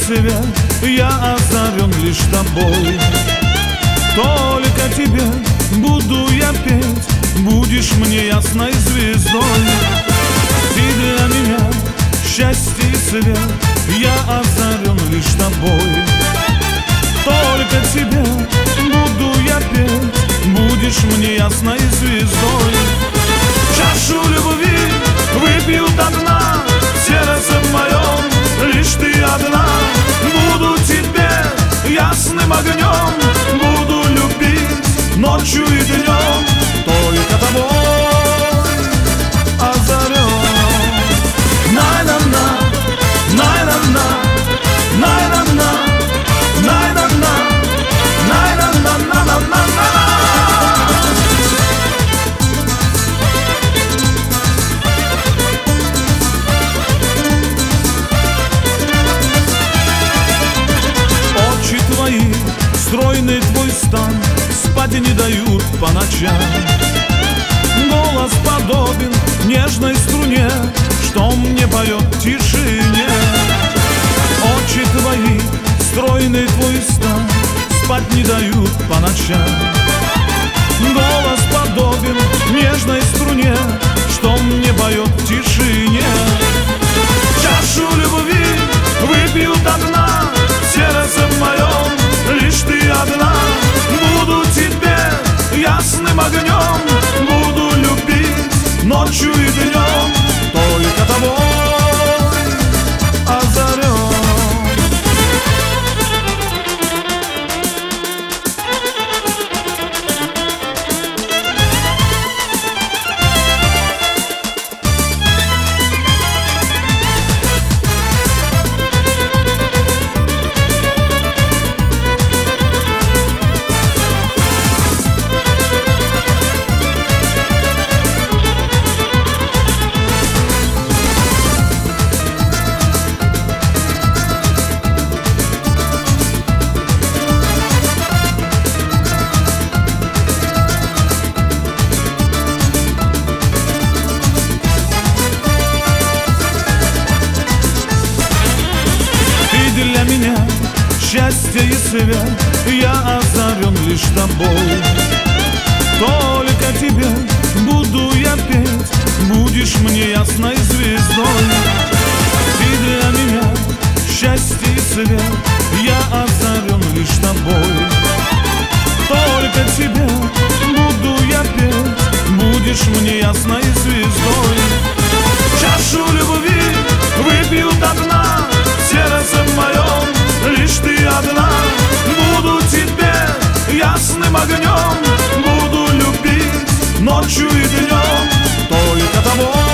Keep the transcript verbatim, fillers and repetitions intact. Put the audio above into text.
свет, я озарен лишь тобой. Только тебе буду я петь, будешь мне ясной звездой. Ты для меня счастье и свет, я озарен лишь тобой. Только тебе буду я петь, будешь мне ясной звездой. Чашу любви выпью до дна, в сердце моем лишь ты одна. Буду тебе ясным огнем, буду любить ночью и днем, только тобой озарен. Най-на-на, най-на-на, най-на-на, най-на-на, най-на-на-на-на-на-на. Очи твои, стройный твой стан, спать не дают по ночам. Голос подобен нежной струне, что мне поет в тишине. Очи твои, стройный твой стан, спать не дают по ночам. Голос подобен нежной струне, что мне поет в тишине. Чашу любви выпью до дна, в сердце моем лишь ты одна. Буду тебе ясным огнем, буду любить ночью и днем, только тобой озарен. Для меня счастье и свет, я озарен лишь тобой. Только тебе буду я петь, будешь мне ясной звездой. Ты для меня счастье и свет, я озарен лишь тобой. Только тебе буду я петь, будешь мне ясной звездой. Чашу любви выпью до дна, в сердце моем лишь ты одна. Буду тебе ясным огнем, буду любить ночью и днем, только тобой